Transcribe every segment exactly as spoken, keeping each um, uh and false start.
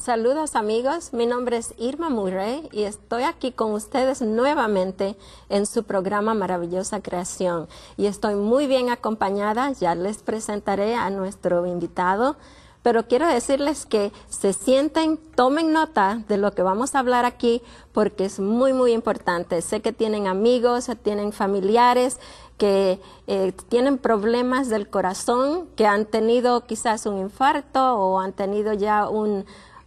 Saludos amigos, mi nombre es Irma Murray y estoy aquí con ustedes nuevamente en su programa Maravillosa Creación. Y estoy muy bien acompañada, ya les presentaré a nuestro invitado, pero quiero decirles que se sienten, tomen nota de lo que vamos a hablar aquí porque es muy muy importante. Sé que tienen amigos, tienen familiares que eh, tienen problemas del corazón, que han tenido quizás un infarto o han tenido ya un...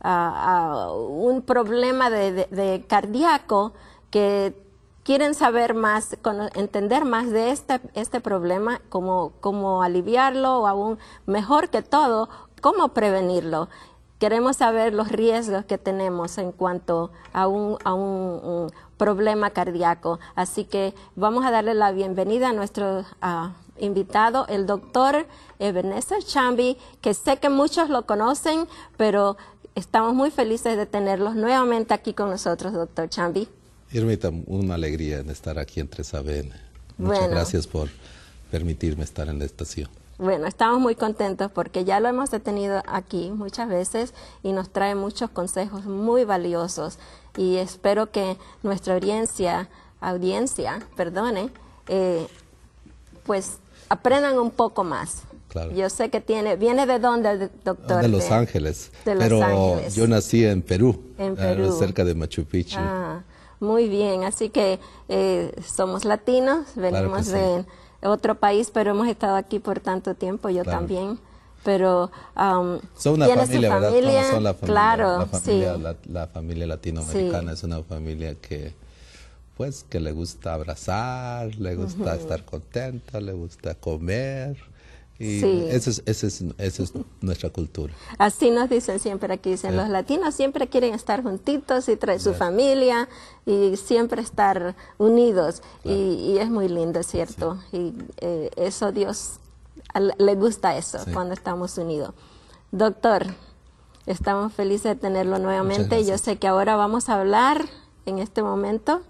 Uh, uh, un problema de, de, de cardíaco, que quieren saber más, con, entender más de este, este problema, cómo, cómo aliviarlo o aún mejor que todo, cómo prevenirlo. Queremos saber los riesgos que tenemos en cuanto a un, a un, un problema cardíaco. Así que vamos a darle la bienvenida a nuestro uh, invitado, el doctor Ebenezer Chambi, que sé que muchos lo conocen, pero estamos muy felices de tenerlos nuevamente aquí con nosotros, doctor Chambi. Irmita, una alegría en estar aquí en tres A B N. Muchas bueno, gracias por permitirme estar en la estación. Bueno, estamos muy contentos porque ya lo hemos tenido aquí muchas veces y nos trae muchos consejos muy valiosos. Y espero que nuestra audiencia, audiencia, perdone, eh, pues aprendan un poco más. Claro. Yo sé que tiene, ¿viene de dónde, doctor? De Los de, Ángeles, de Los pero Ángeles. Yo nací en Perú, en Perú. cerca de Machu Picchu. Ah, muy bien, así que eh, somos latinos, venimos claro de sí. otro país, pero hemos estado aquí por tanto tiempo, yo claro. también. Pero um, son una familia, ¿verdad? Familia? Son la familia, claro, la familia, sí. la, la familia latinoamericana sí. es una familia que pues que le gusta abrazar, le gusta uh-huh. estar contenta, le gusta comer. Y sí. esa es, esa, es, esa es nuestra cultura. Así nos dicen siempre aquí, dicen, sí. los latinos siempre quieren estar juntitos y traer su familia y siempre estar unidos. Claro. Y, y es muy lindo, es cierto. Sí. Y eh, eso Dios le gusta eso, sí. cuando estamos unidos. Doctor, estamos felices de tenerlo nuevamente. Yo sé que ahora vamos a hablar en este momento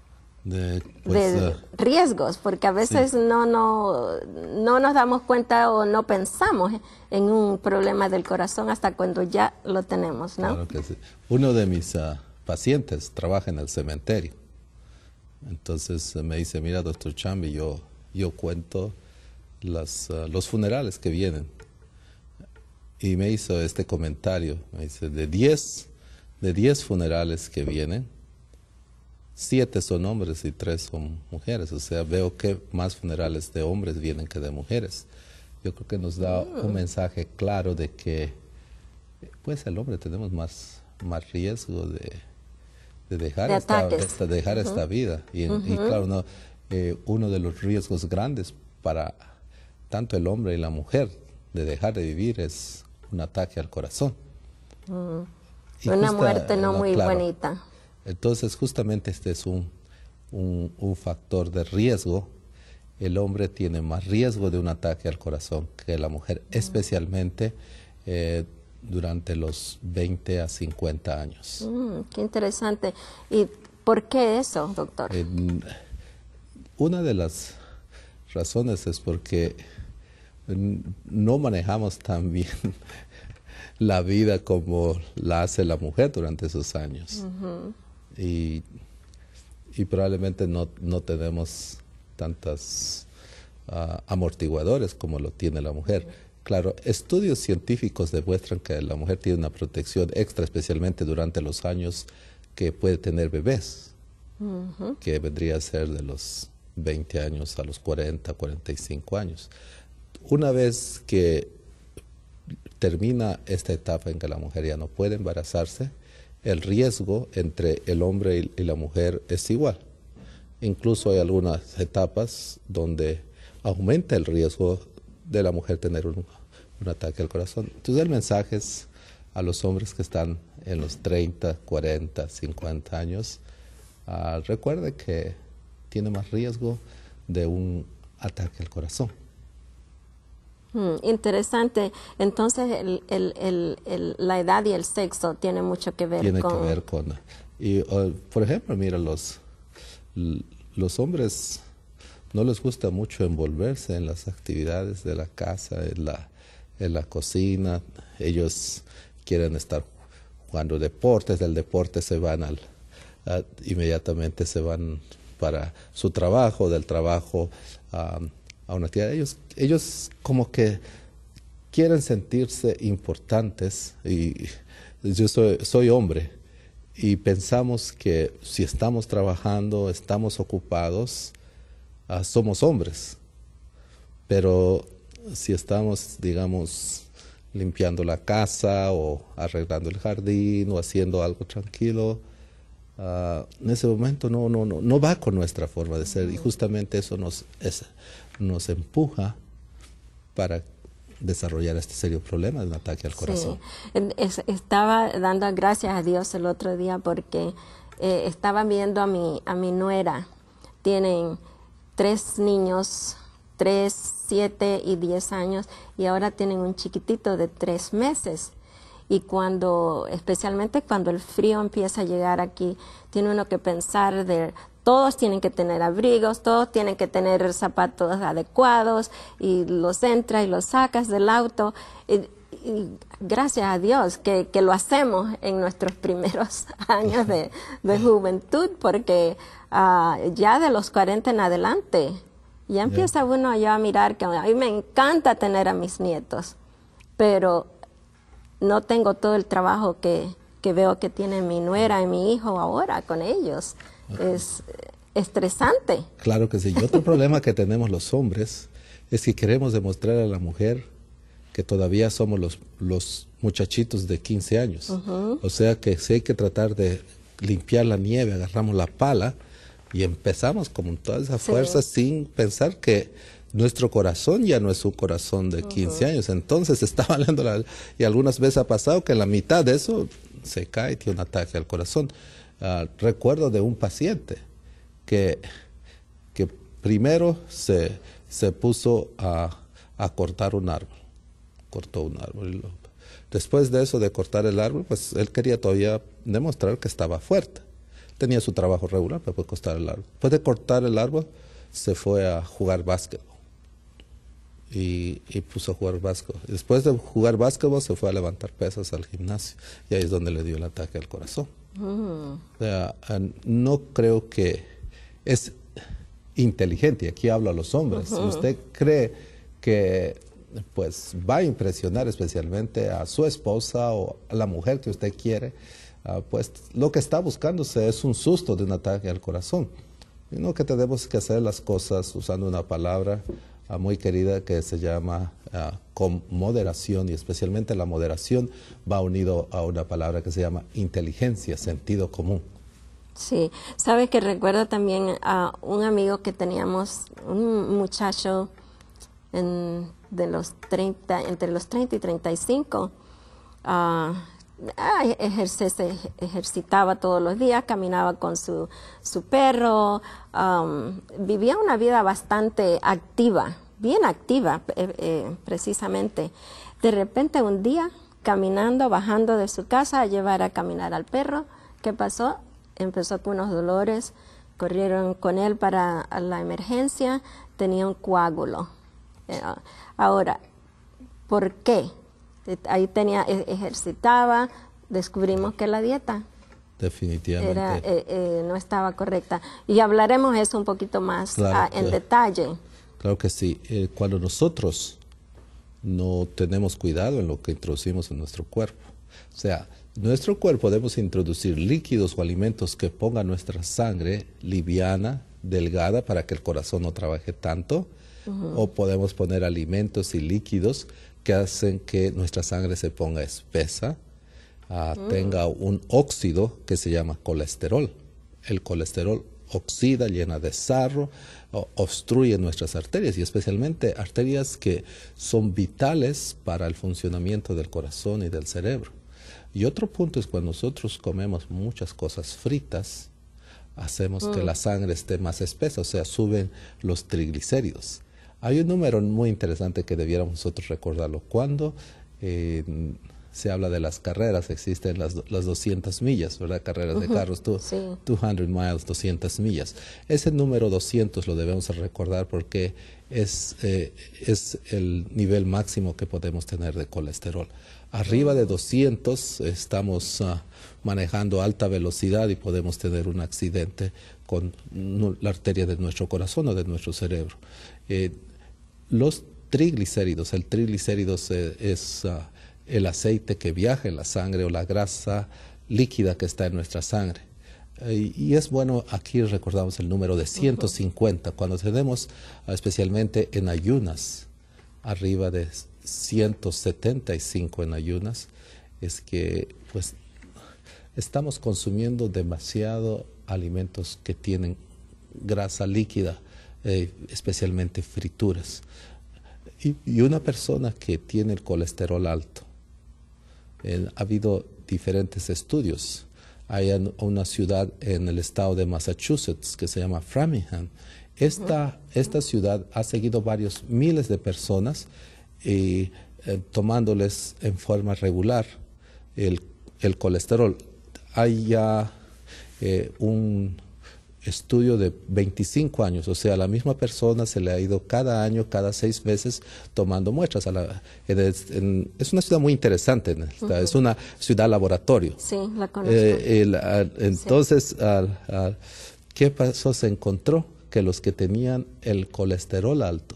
De, pues, de uh, riesgos, porque a veces sí. no, no, no nos damos cuenta o no pensamos en un problema del corazón hasta cuando ya lo tenemos, ¿no? Claro que sí. Uno de mis uh, pacientes trabaja en el cementerio. Entonces uh, me dice, mira, doctor Chambi, yo, yo cuento las, uh, los funerales que vienen. Y me hizo este comentario, me dice, de diez, de diez funerales que vienen, siete son hombres y tres son mujeres, o sea, veo que más funerales de hombres vienen que de mujeres. Yo creo que nos da mm. un mensaje claro de que, pues, el hombre tenemos más, más riesgo de, de dejar, de esta, esta, de dejar uh-huh. esta vida. Y, uh-huh. y claro, no, eh, uno de los riesgos grandes para tanto el hombre y la mujer de dejar de vivir es un ataque al corazón. Uh-huh. Una justa, muerte no, no muy claro, bonita. Entonces, justamente este es un, un, un factor de riesgo. El hombre tiene más riesgo de un ataque al corazón que la mujer, mm. especialmente eh, durante los veinte a cincuenta años. Mm, qué interesante. ¿Y por qué eso, doctor? Eh, una de las razones es porque no manejamos tan bien la vida como la hace la mujer durante esos años. Uh-huh. Y, y probablemente no, no tenemos tantos uh, amortiguadores como lo tiene la mujer. Claro, estudios científicos demuestran que la mujer tiene una protección extra, especialmente durante los años que puede tener bebés, uh-huh. que vendría a ser de los veinte años a los cuarenta, cuarenta y cinco años. Una vez que termina esta etapa en que la mujer ya no puede embarazarse, el riesgo entre el hombre y, y la mujer es igual. Incluso hay algunas etapas donde aumenta el riesgo de la mujer tener un, un ataque al corazón. Entonces el mensaje es a los hombres que están en los treinta, cuarenta, cincuenta años, uh, recuerde que tiene más riesgo de un ataque al corazón. Hmm, interesante. Entonces, el, el, el, el, la edad y el sexo tiene mucho que ver tiene con... Tiene que ver con... Y, uh, por ejemplo, mira, los, los hombres no les gusta mucho envolverse en las actividades de la casa, en la, en la cocina. Ellos quieren estar cuando deportes, del deporte se van al, a, inmediatamente se van para su trabajo, del trabajo a, a una actividad. Ellos, ellos como que quieren sentirse importantes, y yo soy, soy hombre, y pensamos que si estamos trabajando, estamos ocupados, uh, somos hombres. Pero si estamos, digamos, limpiando la casa o arreglando el jardín o haciendo algo tranquilo, uh, en ese momento no, no, no, no va con nuestra forma de ser, y justamente eso nos, es, nos empuja para desarrollar este serio problema de un ataque al corazón. Sí. Es, estaba dando gracias a Dios el otro día porque eh, estaba viendo a mi, a mi nuera. Tienen tres niños, tres, siete y diez años, y ahora tienen un chiquitito de tres meses. Y cuando, especialmente cuando el frío empieza a llegar aquí, tiene uno que pensar de... Todos tienen que tener abrigos, todos tienen que tener zapatos adecuados, y los entras y los sacas del auto. Y, y gracias a Dios que, que lo hacemos en nuestros primeros años de, de juventud, porque uh, ya de los cuarenta en adelante, ya empieza yeah. uno ya a mirar que a mí me encanta tener a mis nietos, pero no tengo todo el trabajo que, que veo que tiene mi nuera y mi hijo ahora con ellos. Es estresante. Claro que sí. Y otro problema que tenemos los hombres es que queremos demostrar a la mujer que todavía somos los, los muchachitos de quince años. Uh-huh. O sea que si hay que tratar de limpiar la nieve, agarramos la pala y empezamos con toda esa fuerza, sí. sin pensar que nuestro corazón ya no es un corazón de quince uh-huh. años. Entonces está valiendo la... Y algunas veces ha pasado que en la mitad de eso se cae y tiene un ataque al corazón. Uh, recuerdo de un paciente que, que primero se, se puso a, a cortar un árbol, cortó un árbol. Y lo, después de eso, de cortar el árbol, pues él quería todavía demostrar que estaba fuerte. Tenía su trabajo regular, pero puede cortar el árbol. Después de cortar el árbol, se fue a jugar básquetbol. Y, y puso a jugar básquetbol. Después de jugar básquetbol, se fue a levantar pesas al gimnasio. Y ahí es donde le dio el ataque al corazón. Uh-huh. O sea, no creo que es inteligente, y aquí hablo a los hombres. Uh-huh. Si usted cree que pues va a impresionar especialmente a su esposa o a la mujer que usted quiere, uh, pues lo que está buscándose es un susto de un ataque al corazón. Y no, que tenemos que hacer las cosas usando una palabra uh, muy querida que se llama uh, con moderación, y especialmente la moderación va unido a una palabra que se llama inteligencia, sentido común. Sí, sabe que recuerdo también a un amigo que teníamos, un muchacho en, de los treinta, entre los treinta y treinta y cinco, uh, ejerce, ejercitaba todos los días, caminaba con su, su perro, um, vivía una vida bastante activa, bien activa eh, eh, precisamente. De repente un día, caminando, bajando de su casa a llevar a caminar al perro, ¿qué pasó? Empezó con unos dolores, corrieron con él para la emergencia, tenía un coágulo. Eh, ahora, ¿por qué? Ahí tenía, ejercitaba, descubrimos que la dieta definitivamente era, eh, eh, no estaba correcta. Y hablaremos eso un poquito más claro, ah, en claro. detalle. Claro que sí. Eh, cuando nosotros no tenemos cuidado en lo que introducimos en nuestro cuerpo, o sea, en nuestro cuerpo debemos introducir líquidos o alimentos que pongan nuestra sangre liviana, delgada, para que el corazón no trabaje tanto, uh-huh. o podemos poner alimentos y líquidos que hacen que nuestra sangre se ponga espesa, uh, uh. tenga un óxido que se llama colesterol. El colesterol oxida, llena de sarro, obstruye nuestras arterias, y especialmente arterias que son vitales para el funcionamiento del corazón y del cerebro. Y otro punto es cuando nosotros comemos muchas cosas fritas, hacemos mm. que la sangre esté más espesa, o sea, suben los triglicéridos. Hay un número muy interesante que debiéramos nosotros recordarlo. Cuando eh, se habla de las carreras, existen las, las doscientas millas, ¿verdad? Carreras uh-huh. de carros, tú, sí. doscientas miles, doscientas millas. Ese número doscientos lo debemos recordar porque es, eh, es el nivel máximo que podemos tener de colesterol. Arriba de doscientos estamos uh, manejando alta velocidad y podemos tener un accidente con la arteria de nuestro corazón o de nuestro cerebro. Eh, los triglicéridos, el triglicéridos eh, es uh, el aceite que viaja en la sangre o la grasa líquida que está en nuestra sangre. Eh, y es bueno, aquí recordamos el número de ciento cincuenta, uh-huh. cuando tenemos uh, especialmente en ayunas, arriba de ciento setenta y cinco en ayunas, es que pues estamos consumiendo demasiado alimentos que tienen grasa líquida, eh, especialmente frituras. Y, y una persona que tiene el colesterol alto, eh, ha habido diferentes estudios. Hay en una ciudad en el estado de Massachusetts que se llama Framingham. Esta, esta ciudad ha seguido varios miles de personas y eh, tomándoles en forma regular el, el colesterol. Hay ya eh, un estudio de veinticinco años, o sea, a la misma persona se le ha ido cada año, cada seis meses, tomando muestras. A la, es, en, es una ciudad muy interesante, uh-huh. es una ciudad laboratorio. Sí, la conozco. Eh, el, a, entonces, sí. a, a, ¿qué pasó? Se encontró que los que tenían el colesterol alto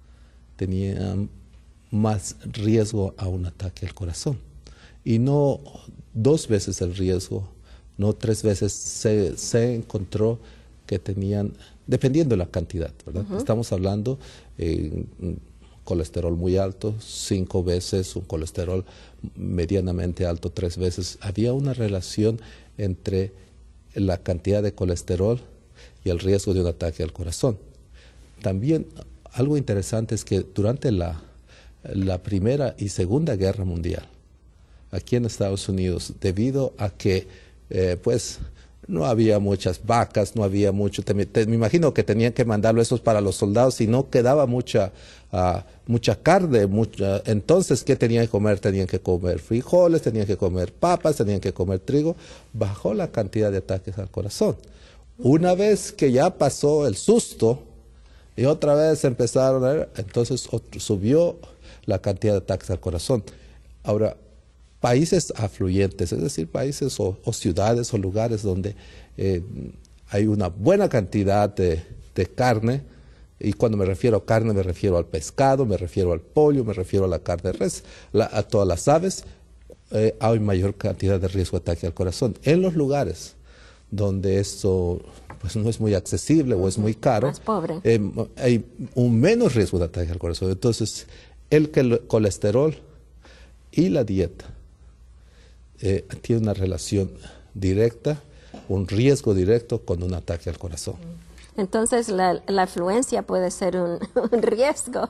tenían más riesgo a un ataque al corazón. Y no dos veces el riesgo, no tres veces, se, se encontró que tenían, dependiendo de la cantidad, ¿verdad? Uh-huh. Estamos hablando eh, colesterol muy alto, cinco veces, un colesterol medianamente alto, tres veces. Había una relación entre la cantidad de colesterol y el riesgo de un ataque al corazón. También algo interesante es que durante la la Primera y Segunda Guerra Mundial, aquí en Estados Unidos, debido a que eh, pues no había muchas vacas, no había mucho, te, te, me imagino que tenían que mandarlo esos para los soldados y no quedaba mucha, uh, mucha carne, mucha, entonces ¿qué tenían que comer? Tenían que comer frijoles, tenían que comer papas, tenían que comer trigo, bajó la cantidad de ataques al corazón. Una vez que ya pasó el susto y otra vez empezaron a ver, entonces otro, subió la cantidad de ataques al corazón. Ahora, países afluyentes, es decir, países o, o ciudades o lugares donde eh, hay una buena cantidad de, de carne, y cuando me refiero a carne me refiero al pescado, me refiero al pollo, me refiero a la carne de res, la, a todas las aves, eh, hay mayor cantidad de riesgo de ataque al corazón. En los lugares donde esto pues no es muy accesible o es muy caro, más pobre, eh, hay un menos riesgo de ataque al corazón. Entonces, el colesterol y la dieta eh, tiene una relación directa, un riesgo directo con un ataque al corazón. Entonces la, la influencia puede ser un, un riesgo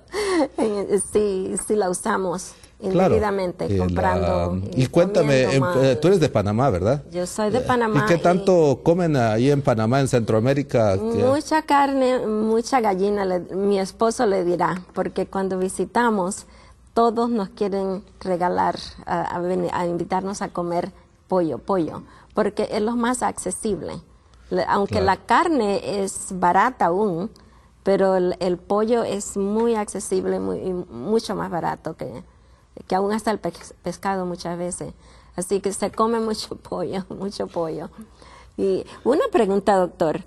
si, si la usamos indebidamente, claro, comprando. La, y, y cuéntame, en, tú eres de Panamá, ¿verdad? Yo soy de Panamá. ¿Y qué tanto y, comen ahí en Panamá, en Centroamérica? Mucha carne, mucha gallina, le, mi esposo le dirá, porque cuando visitamos, todos nos quieren regalar, a, a, a invitarnos a comer pollo, pollo, porque es lo más accesible. Aunque claro, la carne es barata aún, pero el, el pollo es muy accesible, muy, mucho más barato que, que aún hasta el pe pescado muchas veces. Así que se come mucho pollo, mucho pollo. Y una pregunta, doctor.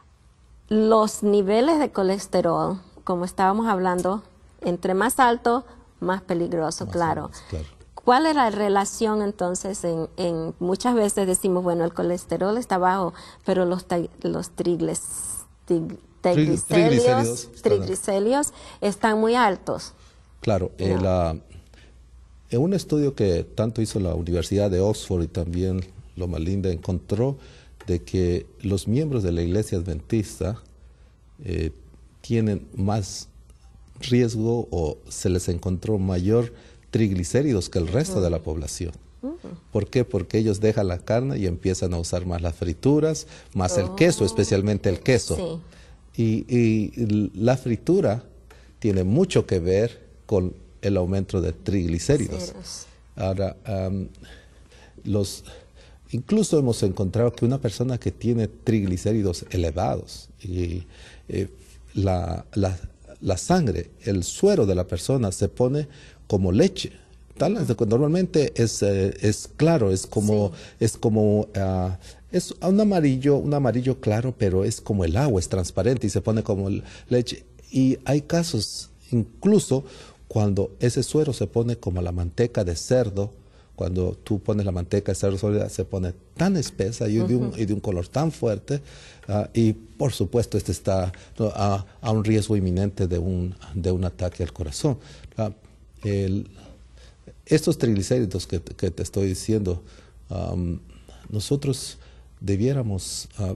Los niveles de colesterol, como estábamos hablando, entre más alto, más peligroso, más claro. Alto, claro. ¿Cuál es la relación entonces? En, en muchas veces decimos, bueno, el colesterol está bajo, pero los, los trigles, tig, triglicéridos, triglicéridos, triglicéridos están muy altos. Claro, no. el, uh, en un estudio que tanto hizo la Universidad de Oxford y también Loma Linda encontró de que los miembros de la Iglesia Adventista eh, tienen más riesgo o se les encontró mayor triglicéridos que el resto uh-huh. de la población. Uh-huh. ¿Por qué? Porque ellos dejan la carne y empiezan a usar más las frituras, más oh. el queso, especialmente el queso. Sí. Y, y la fritura tiene mucho que ver con el aumento de triglicéridos. Ahora, um, los, incluso hemos encontrado que una persona que tiene triglicéridos elevados y eh, la, la, la sangre, el suero de la persona se pone como leche. Tal, normalmente es, eh, es claro, es como, sí. es como uh, es un amarillo, un amarillo claro, pero es como el agua, es transparente y se pone como leche. Y hay casos, incluso cuando ese suero se pone como la manteca de cerdo, cuando tú pones la manteca de cerdo sólida, se pone tan espesa y, uh-huh. de, un, y de un color tan fuerte, uh, y por supuesto este está uh, a, a un riesgo inminente de un, de un ataque al corazón. Uh, el, estos triglicéridos que, que te estoy diciendo, um, nosotros debiéramos uh,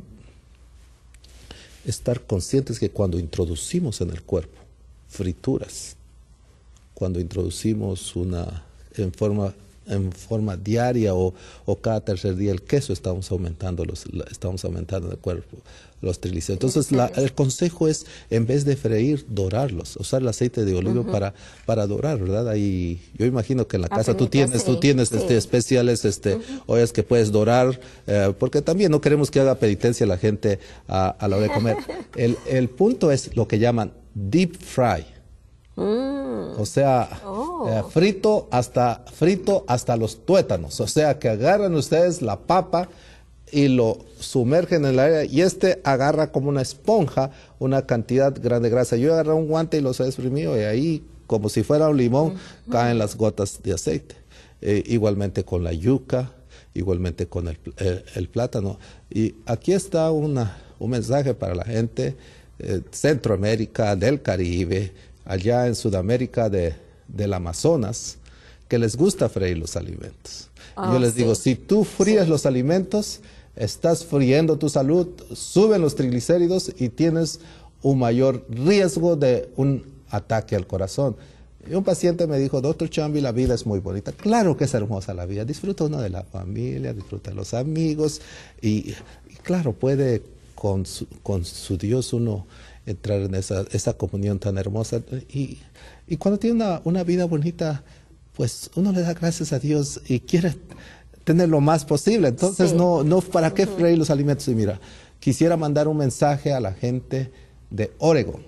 estar conscientes que cuando introducimos en el cuerpo frituras, cuando introducimos una en forma en forma diaria o, o cada tercer día el queso, estamos aumentando los estamos aumentando en el cuerpo los triglicéridos. Entonces la, el consejo es, en vez de freír, dorarlos, usar el aceite de oliva uh-huh. para para dorar, ¿verdad? Ahí yo imagino que en la casa Apenita, tú tienes sí, tú tienes sí. este especiales este uh-huh. ollas que puedes dorar, eh, porque también no queremos que haga penitencia la gente a, a la hora de comer. el el punto es lo que llaman deep fry. Mm. O sea, oh. eh, frito hasta frito hasta los tuétanos. O sea, que agarran ustedes la papa y lo sumergen en el aire y este agarra como una esponja una cantidad grande de grasa. Yo agarré un guante y los he exprimido y ahí, como si fuera un limón, mm-hmm. caen las gotas de aceite. Eh, igualmente con la yuca, igualmente con el, el, el plátano. Y aquí está una, un mensaje para la gente de eh, Centroamérica, del Caribe, allá en Sudamérica de, del Amazonas, que les gusta freír los alimentos. Oh, Yo les sí. digo, si tú fríes sí. los alimentos, estás friendo tu salud, suben los triglicéridos y tienes un mayor riesgo de un ataque al corazón. Y un paciente me dijo, doctor Chambi, la vida es muy bonita. Claro que es hermosa la vida, disfruta uno de la familia, disfruta de los amigos y, y claro, puede con su, con su Dios uno entrar en esa, esa comunión tan hermosa. Y, y cuando tiene una, una vida bonita, pues uno le da gracias a Dios y quiere tener lo más posible. Entonces, sí. no, no, ¿para qué uh-huh. freír los alimentos? Y mira, quisiera mandar un mensaje a la gente de Oregon.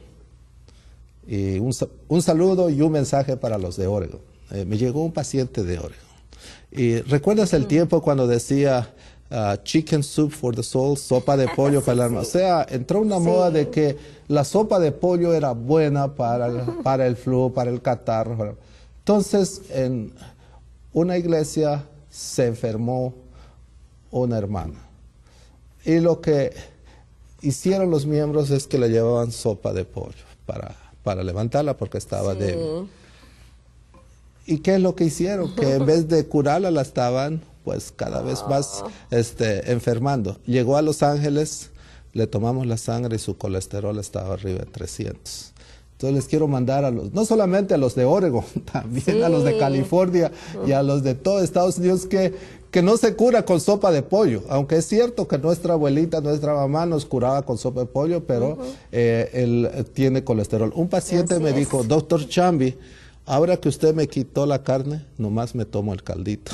Y un, un saludo y un mensaje para los de Oregon. Eh, me llegó un paciente de Oregon. Y ¿recuerdas el uh-huh. tiempo cuando decía Uh, chicken soup for the soul, sopa de pollo para el alma? O sea, entró una sí. moda de que la sopa de pollo era buena para el, para el flu, para el catarro. Entonces, en una iglesia se enfermó una hermana. Y lo que hicieron los miembros es que le llevaban sopa de pollo para, para levantarla porque estaba sí. débil. ¿Y qué es lo que hicieron? Que en vez de curarla, la estaban pues cada vez más este, enfermando. Llegó a Los Ángeles, le tomamos la sangre y su colesterol estaba arriba de trescientos. Entonces les quiero mandar a los, no solamente a los de Oregon, también sí. a los de California y a los de todo Estados Unidos que, que no se cura con sopa de pollo. Aunque es cierto que nuestra abuelita, nuestra mamá nos curaba con sopa de pollo, pero uh-huh. eh, él tiene colesterol. Un paciente Así me es. dijo, doctor Chambi, ahora que usted me quitó la carne, nomás me tomo el caldito.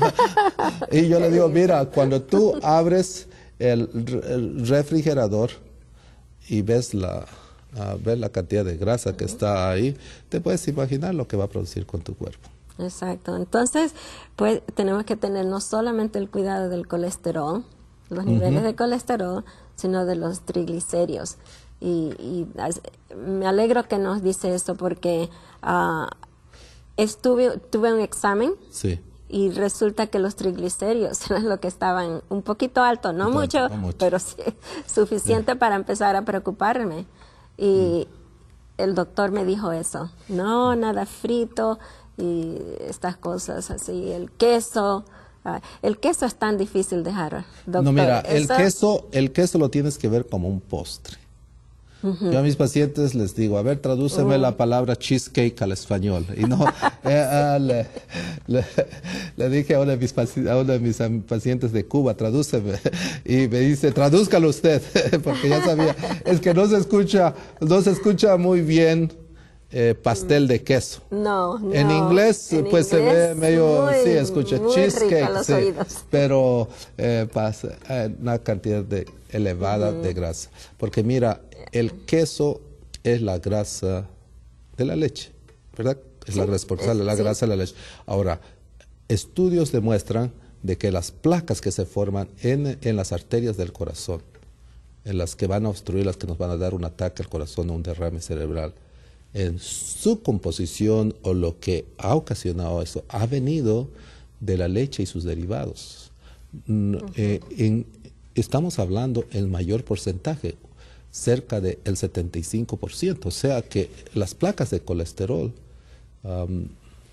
Y yo le digo, mira, cuando tú abres el, el refrigerador y ves la, uh, ves la cantidad de grasa que está ahí, te puedes imaginar lo que va a producir con tu cuerpo. Exacto. Entonces, pues tenemos que tener no solamente el cuidado del colesterol, los niveles uh-huh. de colesterol, sino de los triglicéridos. Y, y me alegro que nos dice esto porque uh, estuve, tuve un examen sí. y resulta que los triglicéridos eran lo que estaban un poquito alto, no, no, mucho, no mucho, pero sí, suficiente sí. para empezar a preocuparme. Y mm. el doctor me dijo eso, no, nada frito y estas cosas así, el queso. Uh, el queso es tan difícil dejar, doctor. No, mira, ¿Eso? el queso, el queso lo tienes que ver como un postre. Uh-huh. Yo a mis pacientes les digo, a ver, tradúceme uh. la palabra cheesecake al español. Y no, eh, uh, le, le, le dije a uno de mis, a uno de mis pacientes de Cuba, tradúceme. Y me dice, tradúzcalo usted, porque ya sabía. Es que no se escucha, no se escucha muy bien eh, pastel de queso. No, no. En inglés, en pues inglés, se ve medio, muy, sí, escucha, muy cheesecake, rico a los sí, oídos. pero eh, pasa eh, una cantidad de, elevada uh-huh. de grasa. Porque mira, el queso es la grasa de la leche, ¿verdad? Es sí, la responsable de la sí. grasa de la leche. Ahora, estudios demuestran de que las placas que se forman en, en las arterias del corazón, en las que van a obstruir, las que nos van a dar un ataque al corazón o un derrame cerebral, en su composición o lo que ha ocasionado eso, ha venido de la leche y sus derivados. Uh-huh. eh, en, estamos hablando el mayor porcentaje, cerca del setenta y cinco por ciento, o sea que las placas de colesterol um,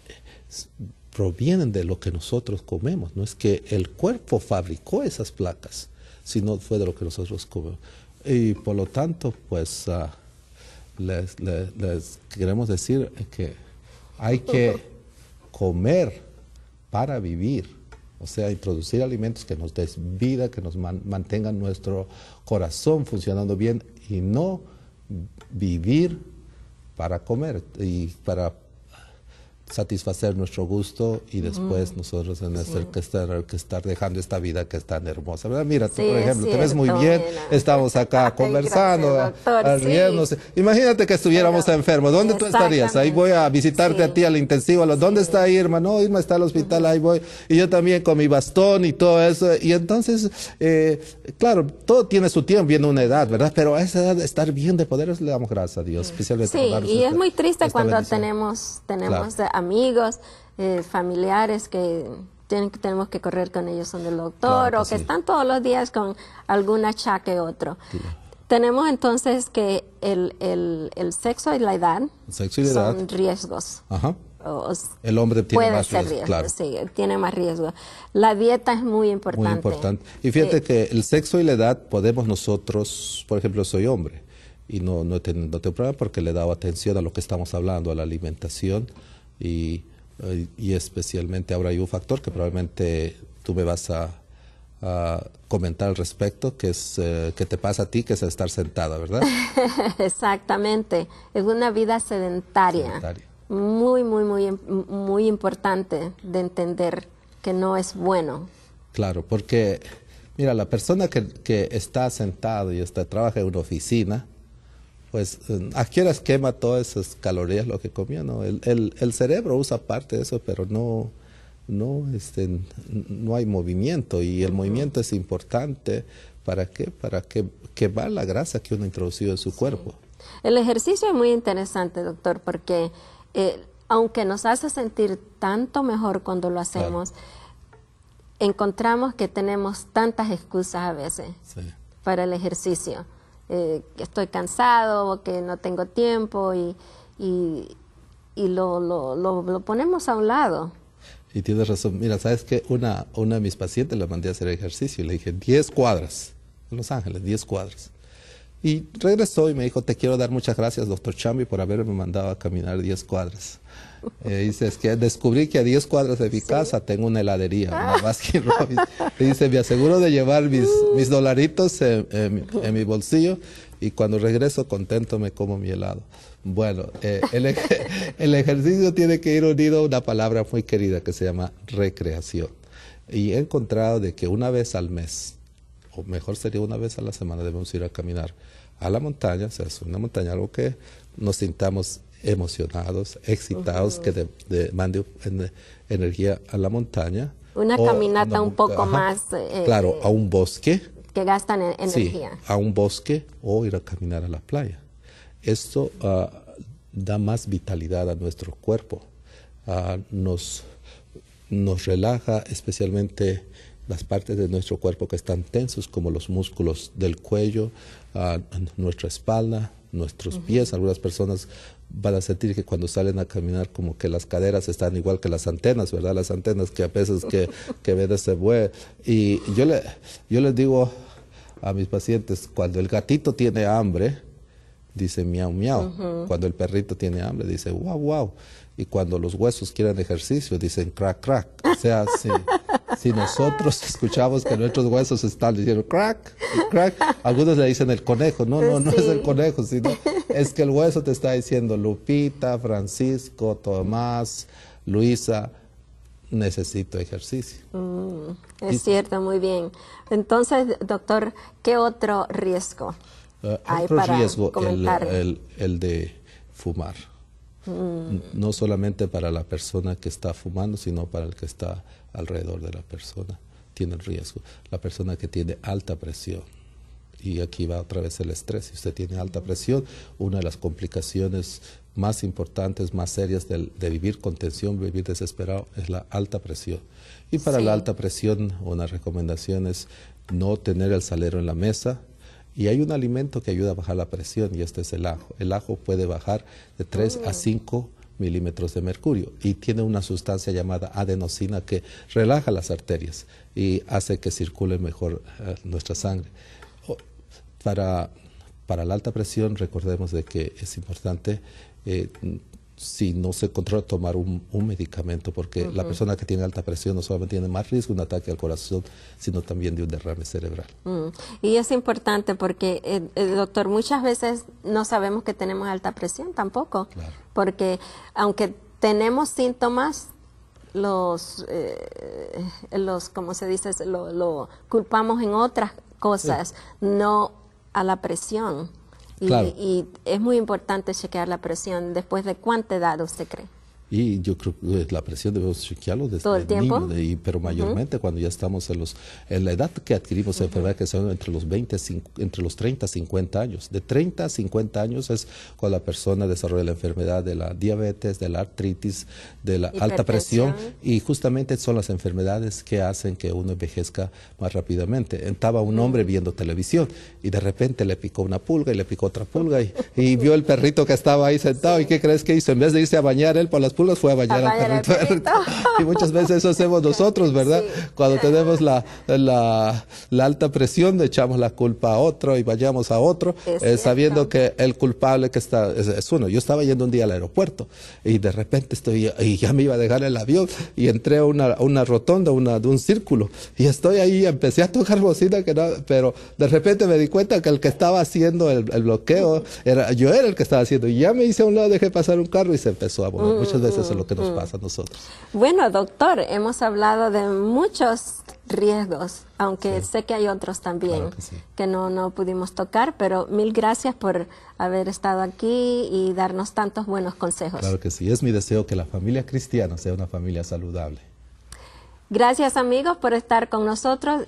provienen de lo que nosotros comemos, no es que el cuerpo fabricó esas placas, sino fue de lo que nosotros comemos. Y por lo tanto, pues uh, les, les, les queremos decir que hay que comer para vivir, o sea, introducir alimentos que nos den vida, que nos man, mantengan nuestro corazón funcionando bien y no vivir para comer y para satisfacer nuestro gusto y después mm. nosotros en sí. que, estar, que estar dejando esta vida que es tan hermosa, ¿verdad? Mira, tú, sí, por ejemplo, cierto, te ves muy bien, mira. Estamos acá Ay, conversando, gracias, riéndonos. Sí. Imagínate que estuviéramos Pero, enfermos, ¿dónde tú estarías? Ahí voy a visitarte sí. a ti al intensivo, ¿dónde sí. está Irma? No, Irma está al hospital, uh-huh. ahí voy, y yo también con mi bastón y todo eso, y entonces, eh, claro, todo tiene su tiempo, viene una edad, ¿verdad? Pero a esa edad de estar bien de poder, le damos gracias a Dios, especialmente. Sí, y es muy triste cuando bendición. tenemos, tenemos claro. amigos, eh, familiares que tienen, tenemos que correr con ellos donde el doctor, claro que o que sí. están todos los días con algún achaque otro. Claro. Tenemos entonces que el, el, el sexo y la edad el sexo y la son edad. riesgos. Ajá. O, el hombre tiene puede más ser riesgo, riesgo, claro. Sí, tiene más riesgo. La dieta es muy importante. Muy importante. Y fíjate eh, que el sexo y la edad podemos nosotros, por ejemplo, soy hombre y no, no, tengo, no tengo problema porque le he dado atención a lo que estamos hablando, a la alimentación y, y especialmente ahora hay un factor que probablemente tú me vas a, a comentar al respecto, que es eh, que te pasa a ti, que es estar sentada, ¿verdad? Exactamente. Es una vida sedentaria. sedentaria. Muy, muy, muy, muy importante de entender que no es bueno. Claro, porque, mira, la persona que, que está sentada y está, trabaja en una oficina, pues, ¿a qué horas quema todas esas calorías lo que comió? ¿No? El, el, el cerebro usa parte de eso, pero no, no, este, no hay movimiento, y el uh-huh. movimiento es importante. ¿Para qué? Para que quemar la grasa que uno ha introducido en su sí. cuerpo. El ejercicio es muy interesante, doctor, porque eh, aunque nos hace sentir tanto mejor cuando lo hacemos, claro. encontramos que tenemos tantas excusas a veces sí. para el ejercicio. Eh, que estoy cansado, que no tengo tiempo y, y, y lo, lo, lo, lo ponemos a un lado. Y tienes razón. Mira, ¿sabes qué? Una, una de mis pacientes la mandé a hacer ejercicio y le dije diez cuadras en Los Ángeles, diez cuadras. Y regresó y me dijo, te quiero dar muchas gracias, doctor Chambi, por haberme mandado a caminar diez cuadras. Eh, dice, es que descubrí que a diez cuadras de mi ¿Sí? casa tengo una heladería, una Baskin Robbins. Y dice, me aseguro de llevar mis, mis dolaritos en, en, en mi bolsillo y cuando regreso contento me como mi helado. Bueno, eh, el, el ejercicio tiene que ir unido a una palabra muy querida que se llama recreación. Y he encontrado de que una vez al mes, o mejor sería una vez a la semana, debemos ir a caminar a la montaña, o sea, es una montaña, algo que nos sintamos emocionados, excitados, uh-huh. que de, de mande en, energía a la montaña. Una caminata una, un poco ajá, más... Eh, claro, a un bosque. Que gastan en, energía. Sí, a un bosque o ir a caminar a la playa. Esto uh, da más vitalidad a nuestro cuerpo, uh, nos, nos relaja especialmente las partes de nuestro cuerpo que están tensos, como los músculos del cuello, uh, nuestra espalda, nuestros uh-huh. pies. Algunas personas van a sentir que cuando salen a caminar como que las caderas están igual que las antenas, ¿verdad? Las antenas que a veces que, que ven ese buey. Y yo, le, yo les digo a mis pacientes, cuando el gatito tiene hambre, dice miau, miau. Uh-huh. Cuando el perrito tiene hambre, dice wow, wow. Y cuando los huesos quieren ejercicio, dicen crack, crack. O sea, si, si nosotros escuchamos que nuestros huesos están diciendo crack, crack, algunos le dicen el conejo. No, no, no sí. es el conejo, sino Es que el hueso te está diciendo, Lupita, Francisco, Tomás, Luisa, necesito ejercicio. Mm, es y, cierto, muy bien. Entonces, doctor, ¿qué otro riesgo uh, hay otro para riesgo, comentar? El, el, el de fumar. Mm. No solamente para la persona que está fumando, sino para el que está alrededor de la persona. Tiene el riesgo. La persona que tiene alta presión. Y aquí va otra vez el estrés. Si usted tiene alta presión, una de las complicaciones más importantes, más serias de, de vivir con tensión, vivir desesperado, es la alta presión. Y para sí. la alta presión, una recomendación es no tener el salero en la mesa. Y hay un alimento que ayuda a bajar la presión, y este es el ajo. El ajo puede bajar de tres a cinco milímetros de mercurio y tiene una sustancia llamada adenosina que relaja las arterias y hace que circule mejor uh, nuestra sangre. Para, para la alta presión, recordemos de que es importante, eh, si no se controla, tomar un, un medicamento, porque uh-huh. la persona que tiene alta presión no solamente tiene más riesgo de un ataque al corazón, sino también de un derrame cerebral. Mm. Y es importante porque, eh, eh, doctor, muchas veces no sabemos que tenemos alta presión tampoco, Claro. porque aunque tenemos síntomas, los, eh, los como se dice, lo, lo culpamos en otras cosas, sí. no a la presión. Y, claro. y es muy importante chequear la presión. ¿Después de cuánta edad usted cree? Y yo creo que la presión debemos chequearlo desde ¿Todo el tiempo? niño, de, pero mayormente uh-huh. cuando ya estamos en los en la edad que adquirimos uh-huh. enfermedades que son entre los veinte, entre los treinta a cincuenta años. De treinta a cincuenta años es cuando la persona desarrolla la enfermedad de la diabetes, de la artritis, de la alta presión, y justamente son las enfermedades que hacen que uno envejezca más rápidamente. Estaba un hombre uh-huh. viendo televisión y de repente le picó una pulga y le picó otra pulga y, y vio el perrito que estaba ahí sentado sí. y ¿qué crees que hizo? En vez de irse a bañar él por las pulgas, fue a bañar, a bañar al perrito. perrito. Y muchas veces eso hacemos nosotros, ¿verdad? Sí. Cuando tenemos la, la, la alta presión, le echamos la culpa a otro y vayamos a otro, eh, sabiendo que el culpable que está es, es uno. Yo estaba yendo un día al aeropuerto y de repente estoy, y ya me iba a dejar el avión y entré a una, una rotonda, una, de un círculo, y estoy ahí, empecé a tocar bocina, que no, pero de repente me di cuenta que el que estaba haciendo el, el bloqueo, era, yo era el que estaba haciendo, y ya me hice a un lado, dejé pasar un carro y se empezó a mover. Mm, muchas veces mm, eso es lo que nos mm. pasa a nosotros. Bueno, doctor, hemos hablado de muchos riesgos, aunque sí. sé que hay otros también claro que, sí. que no, no pudimos tocar, pero mil gracias por haber estado aquí y darnos tantos buenos consejos. Claro que sí, es mi deseo que la familia cristiana sea una familia saludable. Gracias amigos por estar con nosotros